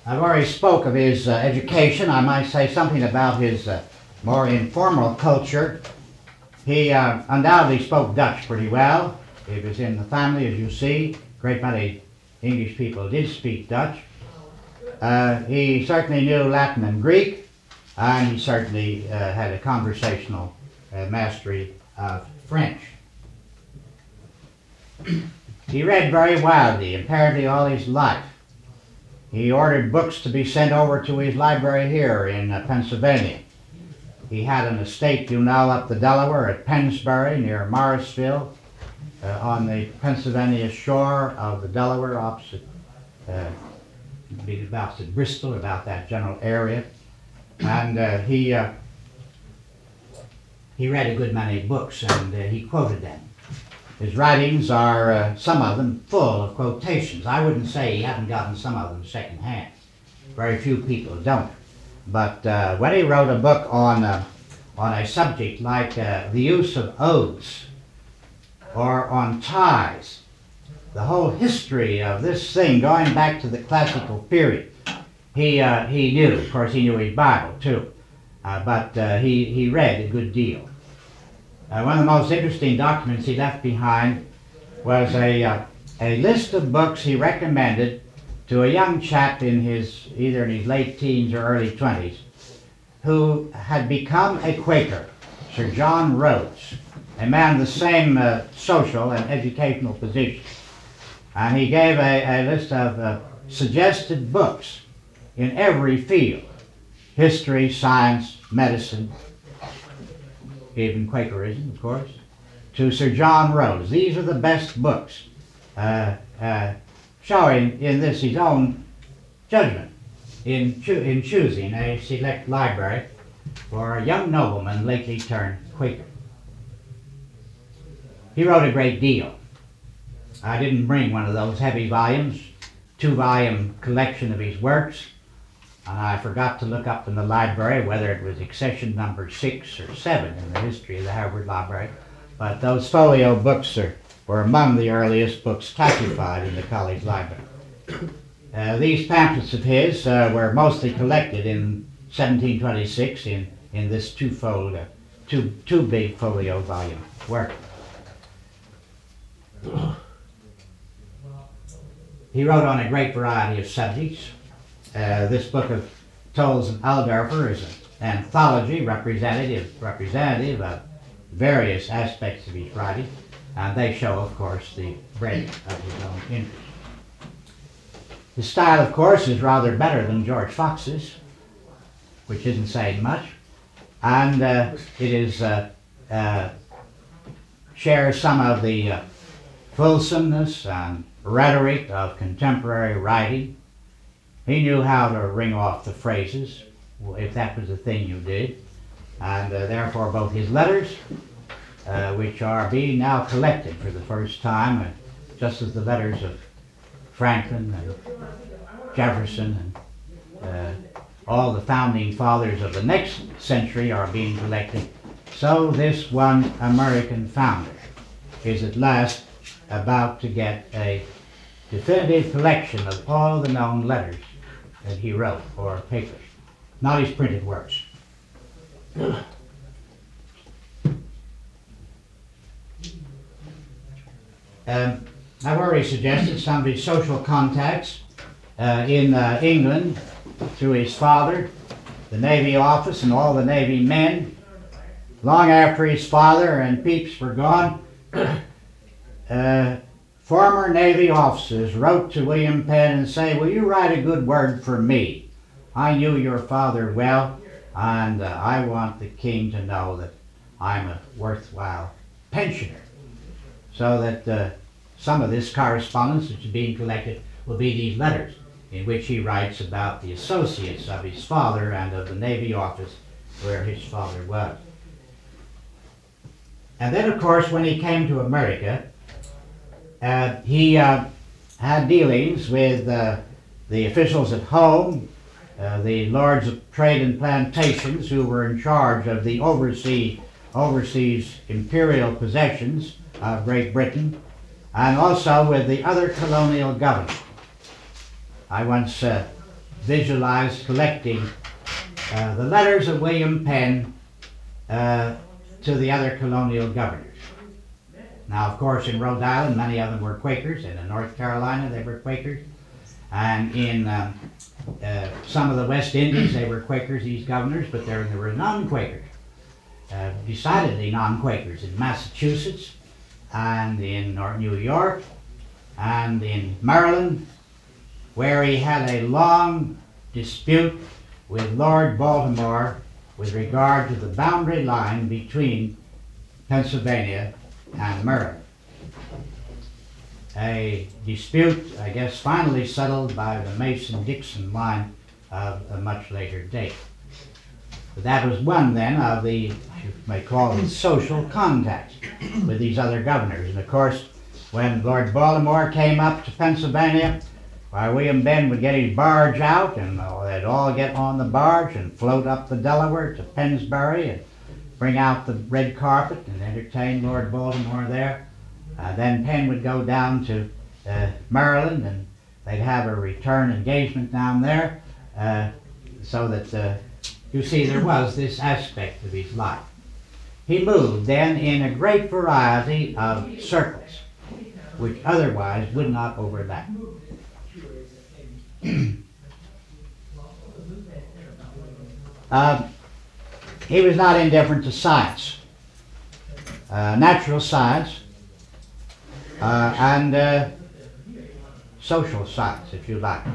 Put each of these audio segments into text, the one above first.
I've already spoke of his education. I might say something about his more informal culture. He undoubtedly spoke Dutch pretty well. It was in the family, as you see. A great many English people did speak Dutch. He certainly knew Latin and Greek, and he certainly had a conversational mastery of French. He read very widely, apparently all his life. He ordered books to be sent over to his library here in Pennsylvania. He had an estate, you know, up the Delaware at Pennsbury near Morrisville, on the Pennsylvania shore of the Delaware, opposite Bristol, about that general area. And he read a good many books, and he quoted them. His writings are, some of them, full of quotations. I wouldn't say he hadn't gotten some of them secondhand. Very few people don't. But when he wrote a book on a subject like the use of oaths, or on ties, the whole history of this thing going back to the classical period, he knew. Of course, he knew his Bible too, but he read a good deal. One of the most interesting documents he left behind was a list of books he recommended to a young chap either in his late teens or early 20s, who had become a Quaker, Sir John Rhodes, a man of the same social and educational position. And he gave a list of suggested books in every field: history, science, medicine, even Quakerism, of course, to Sir John Rhodes. These are the best books, showing in this his own judgment in choosing a select library for a young nobleman lately turned Quaker. He wrote a great deal. I didn't bring one of those heavy volumes, 2-volume collection of his works, and I forgot to look up in the library whether it was accession number 6 or 7 in the history of the Harvard Library, but those folio books were among the earliest books classified in the college library. These pamphlets of his were mostly collected in 1726 in this two big folio volume work. He wrote on a great variety of subjects. This book of Tolles and Alderfer is an anthology representative of various aspects of his writing, and they show, of course, the breadth of his own interest. His style, of course, is rather better than George Fox's, which isn't saying much, and shares some of the fulsomeness and rhetoric of contemporary writing. He knew how to ring off the phrases, if that was the thing you did, and therefore both his letters, which are being now collected for the first time, just as the letters of Franklin and Jefferson and all the founding fathers of the next century are being collected, so this one American founder is at last about to get a definitive collection of all the known letters that he wrote or papers, not his printed works. I've already suggested some of his social contacts in England through his father, the Navy office, and all the Navy men. Long after his father and Pepys were gone, former Navy officers wrote to William Penn and say, "Will you write a good word for me? I knew your father well, and I want the king to know that I'm a worthwhile pensioner." So that some of this correspondence which is being collected will be these letters in which he writes about the associates of his father and of the Navy office where his father was. And then, of course, when he came to America, he had dealings with the officials at home, the lords of trade and plantations who were in charge of the overseas imperial possessions of Great Britain, and also with the other colonial governors. I once visualized collecting the letters of William Penn to the other colonial governors. Now, of course, in Rhode Island, many of them were Quakers, and in North Carolina, they were Quakers, and in some of the West Indies, they were Quakers, these governors, but there were non-Quakers, decidedly non-Quakers in Massachusetts, and in New York, and in Maryland, where he had a long dispute with Lord Baltimore with regard to the boundary line between Pennsylvania and Maryland. A dispute, I guess, finally settled by the Mason-Dixon line of a much later date. But that was one then of the, you may call it, social contacts with these other governors. And of course, when Lord Baltimore came up to Pennsylvania, why, William Penn would get his barge out, and they'd all get on the barge and float up the Delaware to Pennsbury and bring out the red carpet and entertain Lord Baltimore there. Then Penn would go down to Maryland, and they'd have a return engagement down there, so that you see there was this aspect of his life. He moved then in a great variety of circles, which otherwise would not overlap. He was not indifferent to science, natural science, and social science, if you like.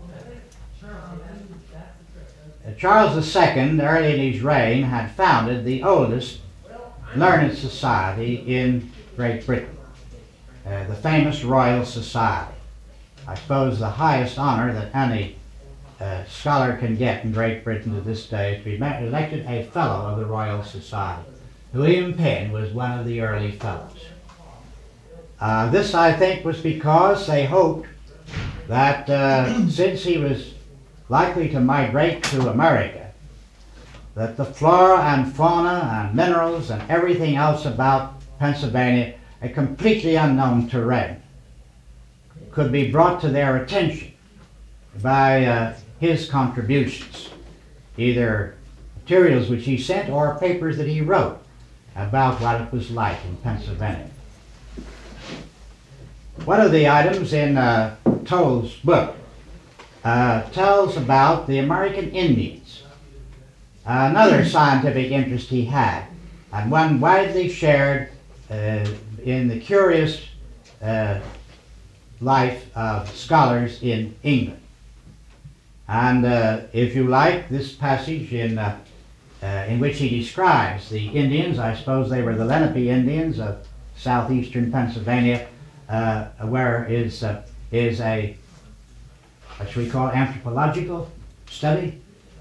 Charles II, early in his reign, had founded the oldest learned society in Great Britain, the famous Royal Society. I suppose the highest honor that any scholar can get in Great Britain to this day is to be elected a fellow of the Royal Society. William Penn was one of the early fellows. This, I think, was because they hoped that since he was likely to migrate to America, that the flora and fauna and minerals and everything else about Pennsylvania, a completely unknown terrain, could be brought to their attention by his contributions, either materials which he sent or papers that he wrote about what it was like in Pennsylvania. One of the items in Toll's book tells about the American Indians, another scientific interest he had, and one widely shared in the curious life of scholars in England. And if you like, this passage in which he describes the Indians, I suppose they were the Lenape Indians of southeastern Pennsylvania, where is a, what should we call it, anthropological study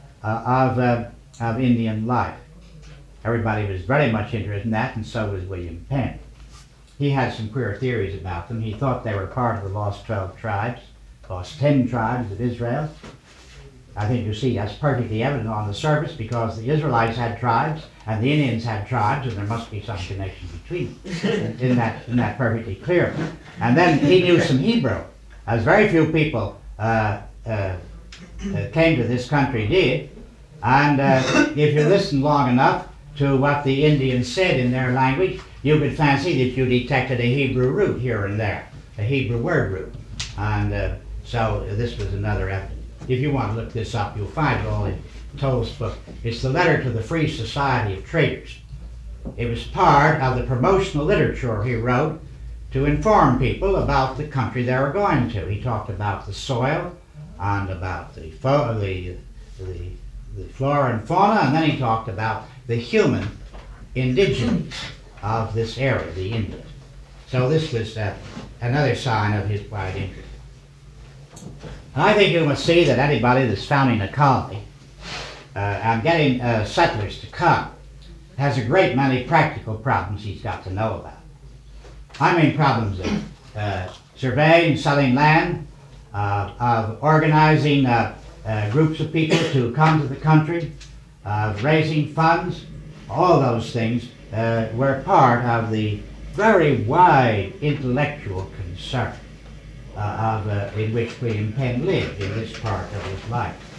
of Indian life. Everybody was very much interested in that, and so was William Penn. He had some queer theories about them. He thought they were part of the lost 12 tribes, lost 10 tribes of Israel. I think you see that's perfectly evident on the surface, because the Israelites had tribes and the Indians had tribes, and there must be some connection between them. Isn't that perfectly clear? And then he knew some Hebrew, as very few people came to this country did. And if you listen long enough to what the Indians said in their language, you could fancy that you detected a Hebrew root here and there, a Hebrew word root. And so this was another evidence. If you want to look this up, you'll find it all in Toll's book. It's the Letter to the Free Society of Traders. It was part of the promotional literature he wrote to inform people about the country they were going to. He talked about the soil and about the flora and fauna, and then he talked about the human indigenes of this area, the Indians. So this was another sign of his wide interest. And I think you must see that anybody that's founding a colony and getting settlers to come has a great many practical problems he's got to know about. I mean problems of surveying, selling land, of organizing groups of people to come to the country, raising funds. All those things were part of the very wide intellectual concern in which William Penn lived in this part of his life.